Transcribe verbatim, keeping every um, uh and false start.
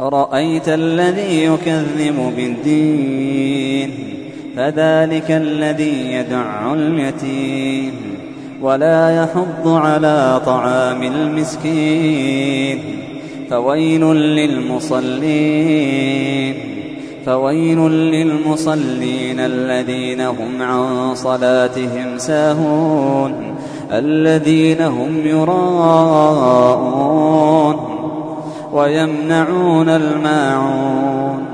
أرأيت الذي يكذب بالدين فذلك الذي يدع اليتيم ولا يحض على طعام المسكين فويل للمصلين فويل للمصلين الذين هم عن صلاتهم ساهون الذين هم يراءون ويمنعون الماعون